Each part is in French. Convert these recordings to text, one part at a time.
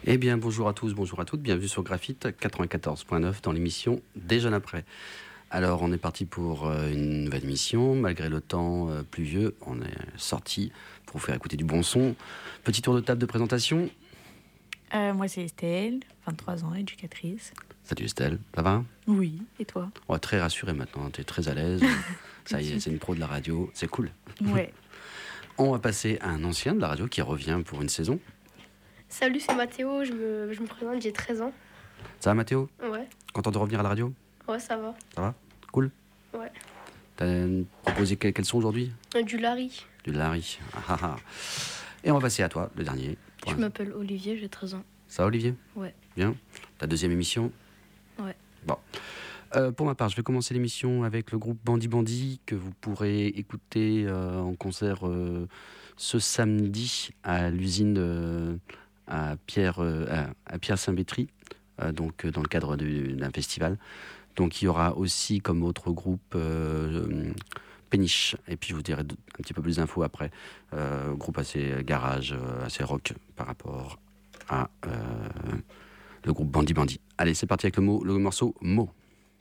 Eh bien, bonjour à tous, bonjour à toutes, bienvenue sur Graphite 94.9 dans l'émission Des Jeunes Après. Alors, on est parti pour une nouvelle émission, malgré le temps pluvieux, on est sorti pour vous faire écouter du bon son. Petit tour de table de présentation. Moi, c'est Estelle, 23 ans, éducatrice. Salut Estelle, ça va ? Oui, et toi ? On est très rassuré maintenant, tu es très à l'aise. Ça y est, c'est une pro de la radio, c'est cool. Ouais. On va passer à un ancien de la radio qui revient pour une saison. Salut, c'est Mathéo, je me présente, j'ai 13 ans. Ça va Mathéo ? Ouais, Content de revenir à la radio ? ouais, ça va. Ça va ? Cool ? Ouais. T'as proposé quel son aujourd'hui ? Du Larry. Du Larry. Ah, ah. Et on va passer à toi, le dernier. Je m'appelle Olivier, j'ai 13 ans. Ça va Olivier ? Ouais. Bien. Ta deuxième émission ? Ouais. Bon. Pour ma part, je vais commencer l'émission avec le groupe Bandi Bandi que vous pourrez écouter en concert ce samedi à l'usine à Pierre Saint-Bétry, donc dans le cadre d'un festival. Donc il y aura aussi comme autre groupe Péniche, et puis je vous dirai un petit peu plus d'infos après. Groupe assez garage, assez rock par rapport à le groupe Bandi Bandi. Allez, c'est parti avec le morceau Mot.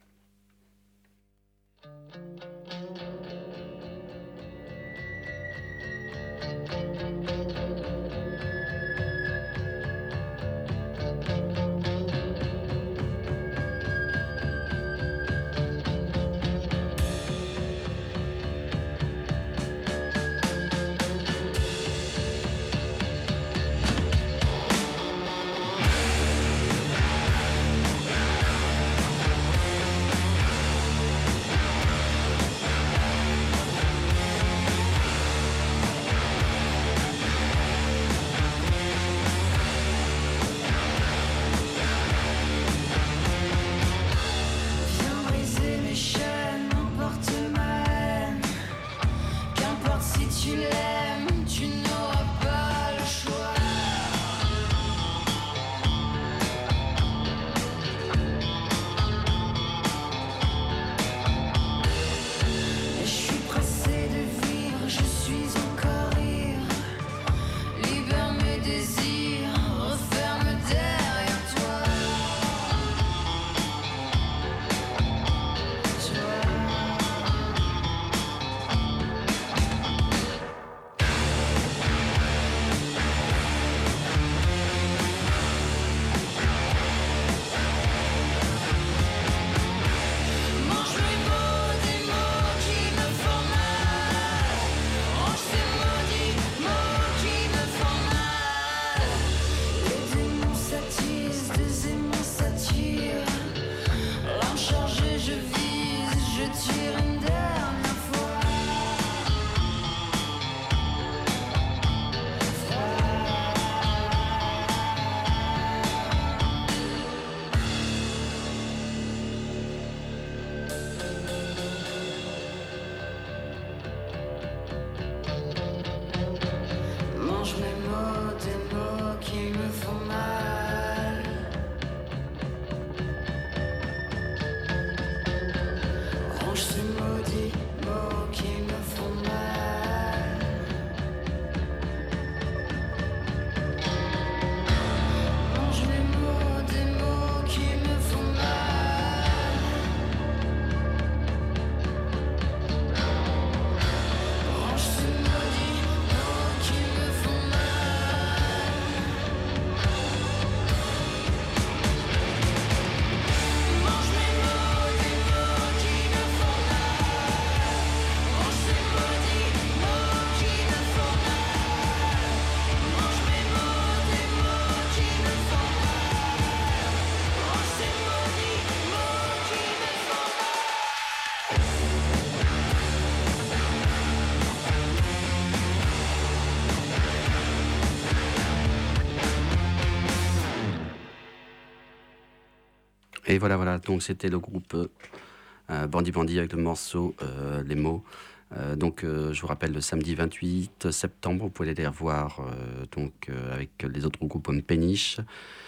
Et voilà, donc c'était le groupe Bandi Bandi avec le morceau Les Mots. Je vous rappelle, le samedi 28 septembre, vous pouvez aller les revoir avec les autres groupes comme Péniche,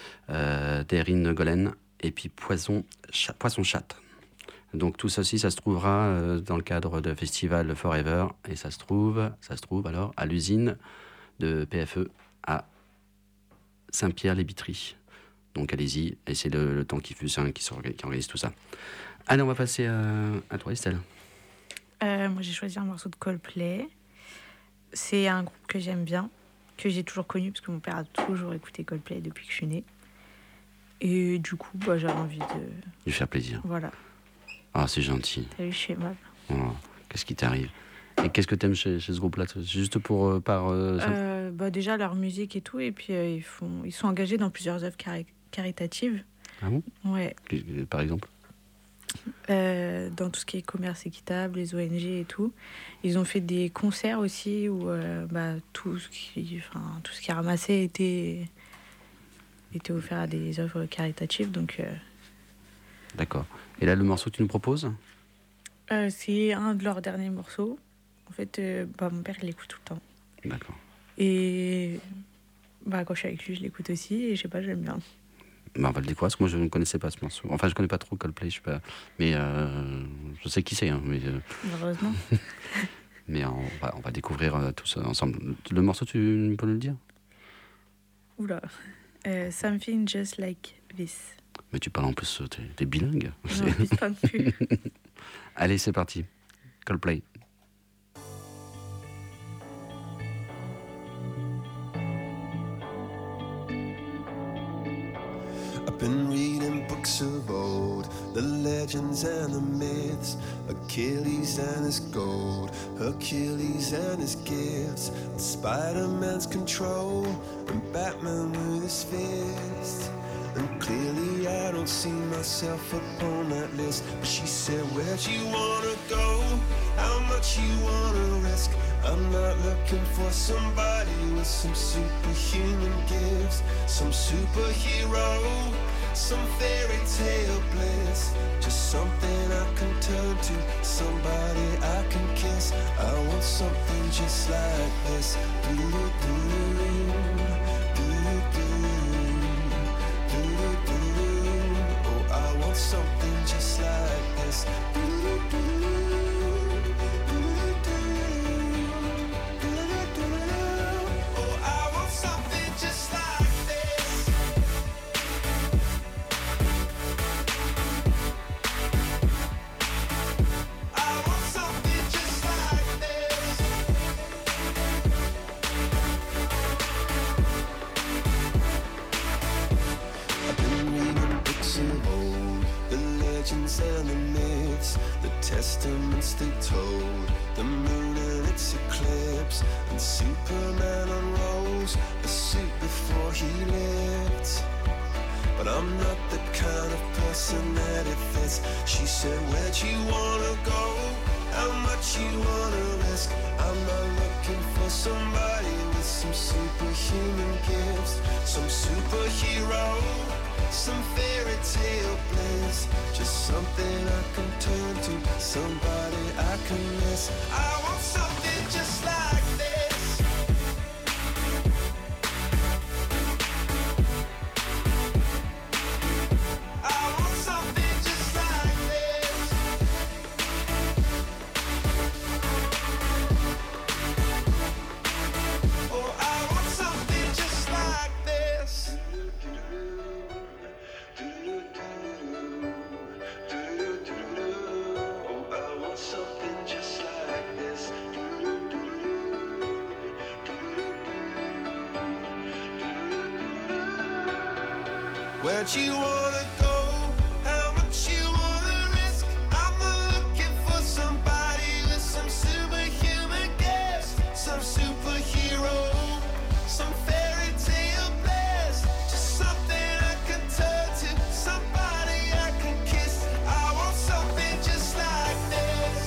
Derin Golen et puis Poisson Chat. Donc tout ça aussi, ça se trouvera dans le cadre de festival Forever, et ça se trouve alors à l'usine de PFE à Saint-Pierre-les-Biteries. Donc allez-y, et c'est le temps qui organise tout ça. Allez, on va passer à toi, Estelle. Moi, j'ai choisi un morceau de Coldplay. C'est un groupe que j'aime bien, que j'ai toujours connu, parce que mon père a toujours écouté Coldplay depuis que je suis née. Et du coup, j'avais envie de... Lui faire plaisir. Voilà. Ah, c'est gentil. T'as vu, je suis aimable. Oh, qu'est-ce qui t'arrive? Et qu'est-ce que t'aimes chez ce groupe-là? Juste Déjà, leur musique et tout, et puis ils sont engagés dans plusieurs œuvres caritatives. Ah bon? Ouais. Par exemple? Dans tout ce qui est commerce équitable, les ONG et tout. Ils ont fait des concerts aussi où tout ce qui est ramassé était offert à des œuvres caritatives. Donc, D'accord. Et là, le morceau que tu nous proposes? c'est un de leurs derniers morceaux. En fait, mon père il l'écoute tout le temps. D'accord. Et quand je suis avec lui, je l'écoute aussi. Et je sais pas, j'aime bien. On va le découvrir, parce que moi je ne connaissais pas ce morceau. Enfin, je ne connais pas trop Coldplay, je sais pas. Mais je sais qui c'est. Hein, Heureusement. mais on va découvrir tout ça ensemble. Le morceau, tu peux nous le dire? Oula. Something Just Like This. Mais tu parles en plus, t'es bilingue. Non, je pas plus. Allez, c'est parti. Coldplay. Been reading books of old, the legends and the myths, Achilles and his gold, Hercules and his gifts, Spider-Man's control, and Batman with his fist. And clearly I don't see myself upon that list. But she said, where'd you wanna go? How much you wanna risk? I'm not looking for somebody with some superhuman gifts, some superhero, some fairy tale bliss. Just something I can turn to, somebody I can kiss. I want something just like this. Oh, I want something just like this. And the myths, the testaments they told, the moon and its eclipse, and Superman unrolls a suit before he lived. But I'm not the kind of person that it fits. She said, where'd you wanna go? How much you wanna risk? I'm not looking for somebody with some superhuman gifts, some superhero, some fairy tale bliss. Just something I can turn to, somebody I can miss. I want something just like this. I want something just like this. Oh, I want something just like this. Where'd you wanna go? How much you wanna risk? I'm not looking for somebody with some superhuman gifts, some superhero, some fairy tale bliss. Just something I can turn to, somebody I can kiss. I want something just like this.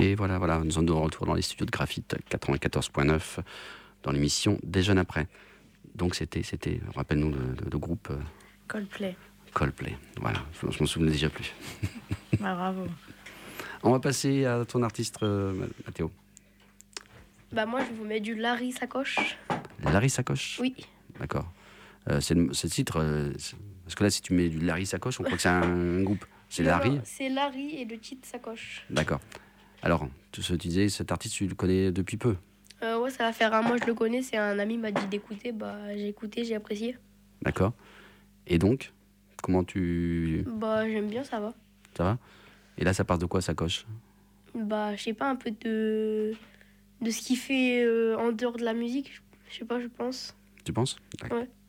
Et voilà, nous sommes de retour dans les studios de Graphite 94.9 dans l'émission Des Jeunes Après. Donc c'était rappelle-nous le groupe Coldplay. Voilà, je m'en souvenais déjà plus. Bah, bravo. On va passer à ton artiste, Mathéo. Bah moi, je vous mets du Larry Sacoche. Larry Sacoche. Oui. D'accord. C'est le titre. Parce que là, si tu mets du Larry Sacoche, on croit que c'est un groupe. C'est Non, Larry. non, c'est Larry et le titre Sacoche. D'accord. Alors, tu disais, cet artiste, tu le connais depuis peu. Ouais, ça va faire un mois, je le connais. C'est un ami m'a dit d'écouter. Bah, j'ai écouté, j'ai apprécié. D'accord. Et donc, comment tu... Bah, j'aime bien, ça va. Ça va? Et là, ça part de quoi, Sacoche? Bah, je sais pas, un peu de ce qu'il fait en dehors de la musique. Je sais pas, je pense. Tu penses? D'accord. Ouais.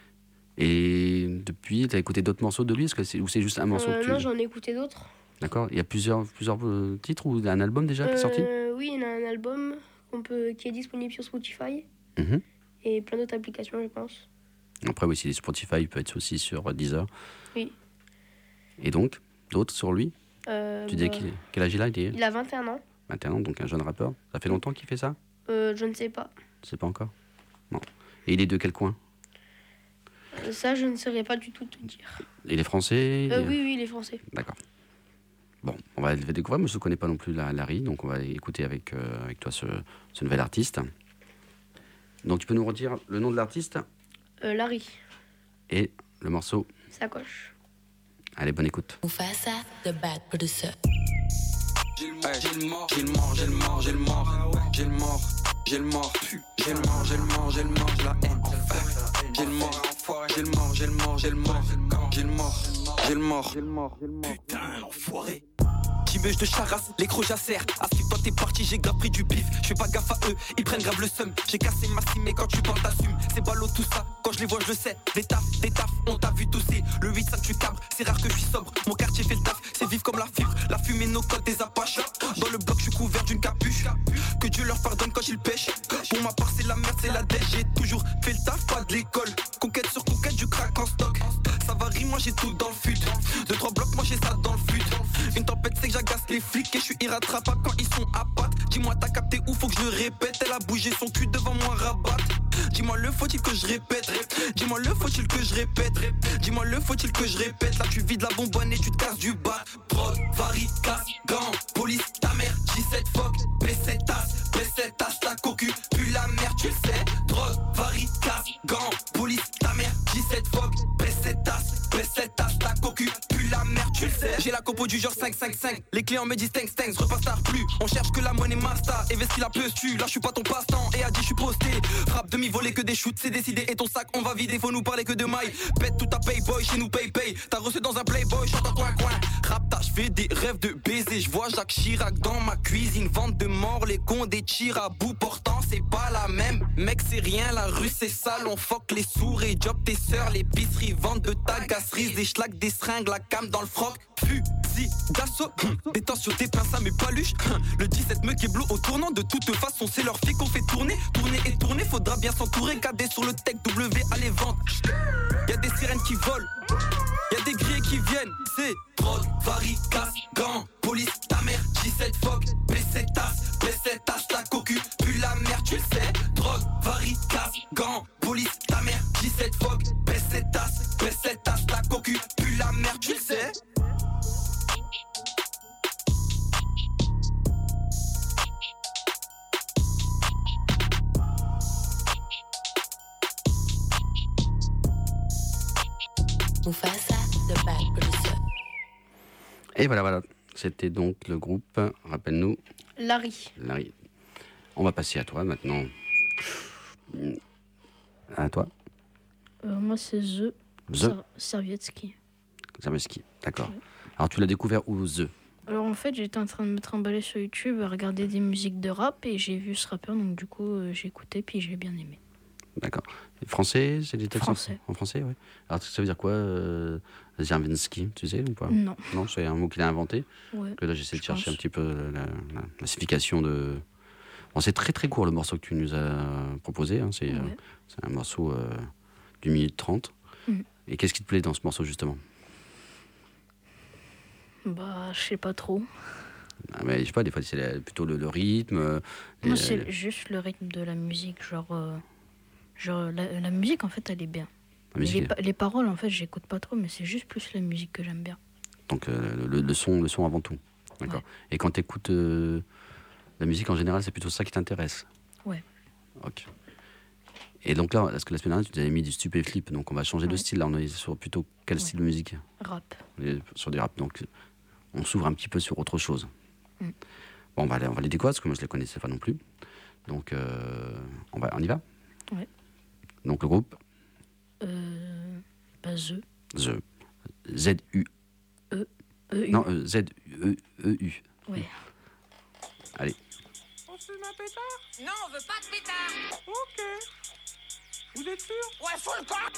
Et depuis, tu as écouté d'autres morceaux de lui? Ou c'est juste un morceau que tu... Non, j'en ai écouté d'autres. D'accord. Il y a plusieurs titres ou un album déjà qui est sorti? Oui, il y en a un album qui est disponible sur Spotify Mhm. et plein d'autres applications, je pense. Après, oui, si les Spotify, il peut être aussi sur Deezer. Oui. Et donc, d'autres sur lui? Tu disais Bah, quel âge il a? il a 21 ans. 21 ans, donc un jeune rappeur. Ça fait longtemps qu'il fait ça? Je ne sais pas. Tu sais pas encore? Non. Et il est de quel coin? Ça, je ne saurais pas du tout te dire. Il est français? Oui, il est français. D'accord. Bon, on va le découvrir, mais je ne connais pas non plus Larry, donc on va écouter avec toi ce nouvel artiste. Donc tu peux nous redire le nom de l'artiste Larry, et le morceau. Sacoche. Allez, bonne écoute. Mufasa, the bad producer. J'ai le mort, j'ai le mort, j'ai le mort, j'ai le mort, j'ai le mort, j'ai le mort, j'ai le mort, j'ai le mort, j'ai le mort, j'ai la haine. J'ai le mort, j'ai le mort, j'ai le mort, j'ai le mort, j'ai le mort, j'ai le mort, j'ai le mort, putain l'enfoiré. Timeuge de charasse, les crocs jacèrent. À ce toi t'es parti, j'ai grave pris du bif. Je fais pas gaffe à eux, ils prennent grave le seum. J'ai cassé ma cime, mais quand tu parles t'assumes. C'est ballot tout ça, quand je les vois je le sais. Des tafs, on t'a vu tousser. Le 8-5 tu cabres, c'est rare que je suis sobre. Mon quartier fait le taf, c'est vif comme la fibre. La fumée, nos codes, des apaches. Dans le bloc je suis couvert d'une capuche. Que Dieu leur pardonne quand ils pêchent. Pour ma part c'est la merde, c'est la dèche. J'ai toujours fait le taf, pas de l'école. Conquête sur conquête, du crack en stock. Ça varie, moi j'ai tout dans le fut. 2-3 blocs, moi j'ai ça dans le fut. Une tempête c'est que j'agace les flics et je suis irrattrapable quand ils sont à pattes. Dis-moi t'as capté où faut que je le répète. Elle a bougé son cul devant moi rabat. Dis-moi le faut-il que je répète. Dis-moi le faut-il que je répète. Dis-moi le faut-il que je répète. Là tu vides la bonbonne et tu te casses du bas. Drogue, varie, casse, gants, police, ta mère, 17 fuck, B7 tasse, la cocu, puis la merde tu le sais. Drogue, varie, casse, gants, police, ta mère, 17 fuck, B7 tasse, la cocu, puis la merde tu le sais. J'ai la copo du genre 5-5-5. Les clients me disent thanks, repasse tard plus. On cherche que la monnaie master, investi la peuse tu. Là je suis pas ton passe-temps et a dit je suis posté. Frappe demi-volée que des shoots, c'est décidé. Et ton sac on va vider, faut nous parler que de maille. Pète tout ta payboy, chez nous pay. T'as reçu dans un playboy, chante en coin. Rapta, je fais des rêves de baiser. Je vois Jacques Chirac dans ma cuisine. Vente de mort, les cons des tirs à bout portant, c'est pas la même. Mec c'est rien, la rue c'est sale. On fuck les sourds et job tes sœurs. L'épicerie vente de tagasseries, des schlags, des seringues, la cam dans le froc. Fusil d'assaut, des temps sur tes pinces à mes paluches. Le 17 me qui est bleu au tournant. De toute façon c'est leur fille qu'on fait tourner. Faudra bien s'entourer. Cadet sur le tech W à les ventes. Y'a des sirènes qui volent, y'a des grillés qui viennent. C'est drogue, varie, casse, gants, police, ta mère, 17 fuck, B7 tasse, la cocu, puis la merde tu le sais. Drogue, varie, casse, gants, police, ta mère, 17 fuck, B7 tasse, la cocu, puis la merde tu le sais. Mufasa, the bad producer. Et voilà. C'était donc le groupe, rappelle-nous, Larry. Larry. On va passer à toi maintenant. À toi, Moi, c'est The Servietsky. Zameski. D'accord. Ouais. Alors tu l'as découvert où, The? Alors en fait, j'étais en train de me trimballer sur YouTube à regarder des musiques de rap et j'ai vu ce rappeur, donc du coup, j'ai écouté puis j'ai bien aimé. D'accord. Français, c'est des textes Français. en français, oui. Alors ça veut dire quoi, Zervinsky, tu sais ou pas? Non. Non, c'est un mot qu'il a inventé. Ouais. Que là, j'essaie de Je chercher pense. un petit peu la signification de... Bon, c'est très très court le morceau que tu nous as proposé. Hein. C'est Ouais. un morceau d'une minute 30. Mhm. Et qu'est-ce qui te plaît dans ce morceau, justement? Bah, je sais pas trop. Mais je sais pas, des fois c'est plutôt le rythme. Moi, c'est juste le rythme de la musique. Genre la musique, en fait, elle est bien. Mais les paroles, en fait, j'écoute pas trop, mais c'est juste plus la musique que j'aime bien. Donc le son avant tout. D'accord. Ouais. Et quand tu écoutes la musique en général, c'est plutôt ça qui t'intéresse? Ouais. Ok. Et donc là, parce que la semaine dernière, tu avais mis du stupéflip, donc on va changer de style. Là, on est sur plutôt quel style de musique? Rap. Sur du rap, donc on s'ouvre un petit peu sur autre chose. Bon, on va les découvrir, parce que moi je les connaissais pas non plus. Donc on y va? Ouais. Donc le groupe? The. Z-U. E-U. Non, Z-E-E-U. Ouais. Allez. On fume un pétard? Non, on veut pas de pétard. Ok. Vous êtes sûr? Ouais, faut le camp.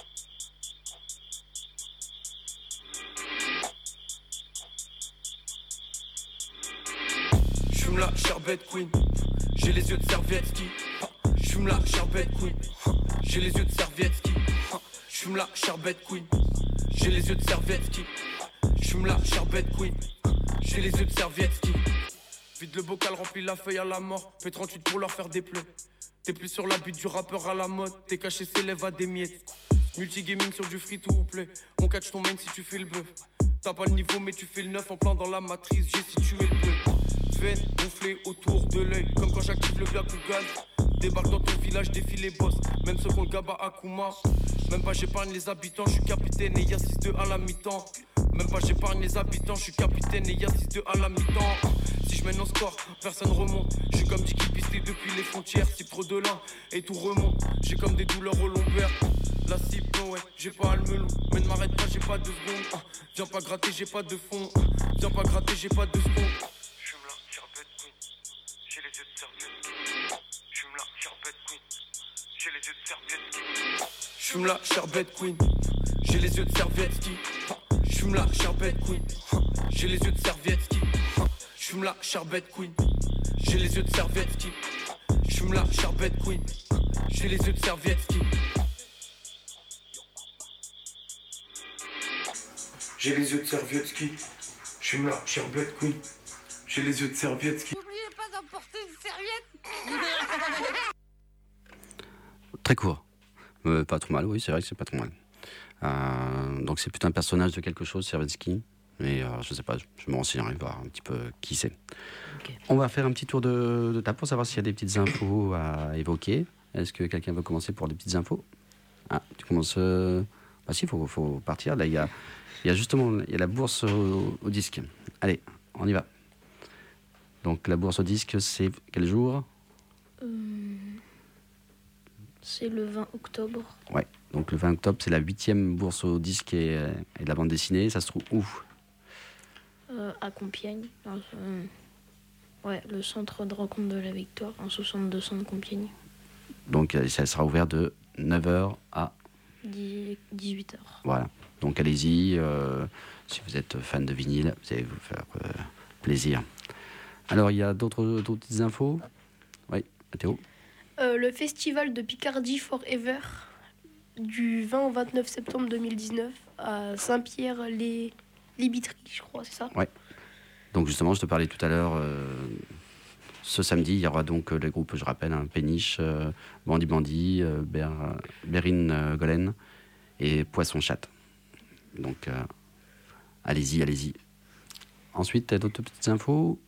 J'fume la sherbet queen. J'ai les yeux de Servietsky. J'fume la sherbet queen. J'ai les yeux de Servietsky. J'fume la sherbet queen. J'ai les yeux de Servietsky. J'fume la sherbet queen. J'ai les yeux de Servietsky. Vide le bocal, remplis la feuille à la mort. Fais 38 pour leur faire des pleurs. T'es plus sur la bite du rappeur à la mode. T'es caché s'élève à des miettes. Multigaming sur du free to play. On catch ton main si tu fais le bœuf. T'as pas le niveau mais tu fais le neuf. En plein dans la matrice, j'ai situé le bœuf. Veine gonflée autour de l'œil. Comme quand j'active le Byakugan. Débarque dans ton village, défile les boss. Même ceux qu'on le gaba à Kuma. Même pas j'épargne les habitants, je suis capitaine et y'a 6-2 à la mi-temps. Même pas j'épargne les habitants, je suis capitaine et y'a 6-2 à la mi-temps. Si je mène au score, personne remonte. Je suis comme Dicky pisté depuis les frontières. Si trop de lin et tout remonte. J'ai comme des douleurs au lombaire. La cible, ouais, j'ai pas à le melon. Mais ne m'arrête pas, j'ai pas de secondes. Viens pas gratter, j'ai pas de fond. Viens pas gratter, j'ai pas de secondes. J'fume la sherbet queen. J'ai les yeux de Servietsky. J'fume la sherbet queen. J'ai les yeux de Servietsky. J'fume la sherbet queen. J'ai les yeux de Servietsky. J'fume la sherbet queen. J'ai les yeux de Servietsky. J'fume la sherbet queen. J'ai les yeux de Servietsky. J'fume la sherbet queen. J'ai les yeux de Servietsky. J'ai les yeux de Servietsky. J'fume la sherbet queen. J'ai les yeux de Servietsky. N'oubliez pas d'emporter une serviette. Très court. Pas trop mal, oui, c'est vrai que c'est pas trop mal. Donc c'est plutôt un personnage de quelque chose, Servietsky. Mais je sais pas, je me renseignerai voir un petit peu qui c'est. Okay. On va faire un petit tour de table pour savoir s'il y a des petites infos à évoquer. Est-ce que quelqu'un veut commencer pour des petites infos? Ah, tu commences... Bah si, il faut partir. Là, il y a justement la bourse au disque. Allez, on y va. Donc la bourse au disque, c'est quel jour? C'est le 20 octobre. Ouais, donc le 20 octobre, c'est la 8e bourse au disque et de la bande dessinée. Ça se trouve où? À Compiègne. Ouais, le centre de rencontre de la Victoire, en 6200 de Compiègne. Donc ça sera ouvert de 9h à 18h. Voilà, donc allez-y. Si vous êtes fan de vinyle, vous allez vous faire plaisir. Alors, il y a d'autres petites infos? Oui, Théo? Le festival de Picardie Forever du 20 au 29 septembre 2019 à Saint-Pierre-les-Bitries, je crois, c'est ça? Ouais. Donc justement, je te parlais tout à l'heure, ce samedi, il y aura donc les groupes, je rappelle, Péniche, Bandi Bandi, Bérine Golen et Poisson Chat. Donc, allez-y. Ensuite, tu as d'autres petites infos?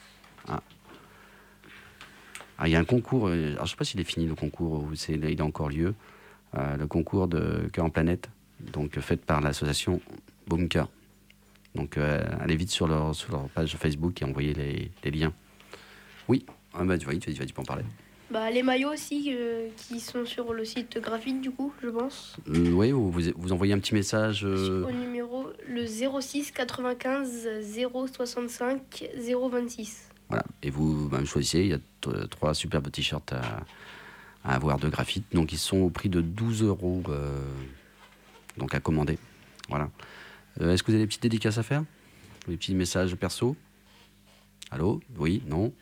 Il y a un concours, alors, je ne sais pas s'il est fini le concours, ou il a encore lieu, le concours de Cœur en Planète, donc fait par l'association Boomker. Donc allez vite sur leur page Facebook et envoyez les liens. Oui, vas-y, tu peux en parler. Les maillots aussi qui sont sur le site graphique du coup, je pense. Oui, vous envoyez un petit message. Au numéro le 06 95 065 026. Voilà, et vous choisissez, il y a 3 superbes t-shirts à avoir de graphite. Donc ils sont au prix de 12 €, donc à commander. Voilà. Est-ce que vous avez des petites dédicaces à faire? Des petits messages perso? Allô? Oui? Non?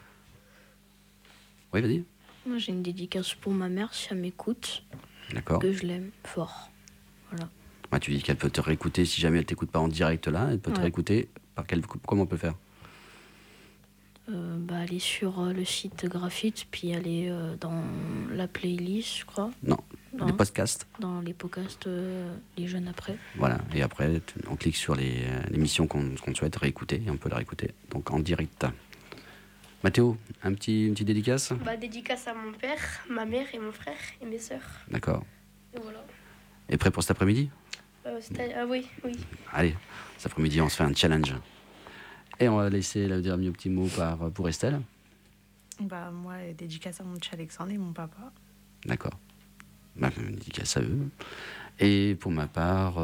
Oui, vas-y. Moi, j'ai une dédicace pour ma mère, si elle m'écoute. D'accord. Que je l'aime fort. Voilà. Ouais, tu dis qu'elle peut te réécouter, si jamais elle t'écoute pas en direct là, elle peut te réécouter. Comment on peut faire? aller sur le site Graphite, puis aller dans la playlist, je crois. Non, les podcasts. Dans les podcasts, les jeunes après. Voilà, et après, on clique sur l'émission qu'on souhaite réécouter, et on peut la réécouter, donc en direct. Mathéo, une petite dédicace? Dédicace à mon père, ma mère et mon frère et mes sœurs. D'accord. Et voilà. Et prêt pour cet après-midi? Oui. Allez, cet après-midi, on se fait un challenge. Et on va laisser le dernier petit mot pour Estelle. Moi, dédicace à mon chat Alexandre et mon papa. D'accord. Dédicace à eux. Et pour ma part,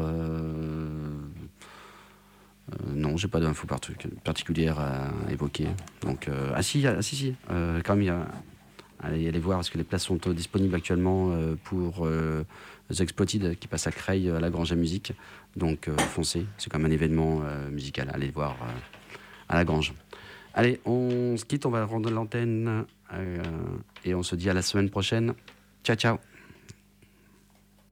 non, j'ai pas d'infos particulières à évoquer. Donc, si. Quand même, allez voir parce que les places sont disponibles actuellement pour The Exploited qui passe à Creil à la Grange à Musique. Donc, foncez, c'est comme un événement musical. Allez voir à la Grange. Allez, on se quitte, on va rendre l'antenne et on se dit à la semaine prochaine. Ciao, ciao.